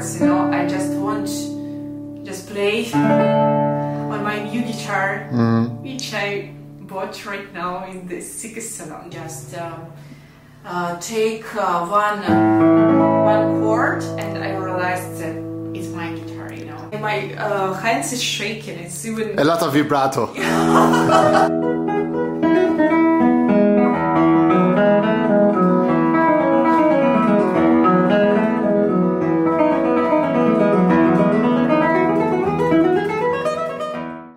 chords, you know. I just want just play on my new guitar, which I bought right now in the Sikh salon. Just take one chord, and I realized that it's my guitar, you know. My hands is shaking. It's even a lot of vibrato.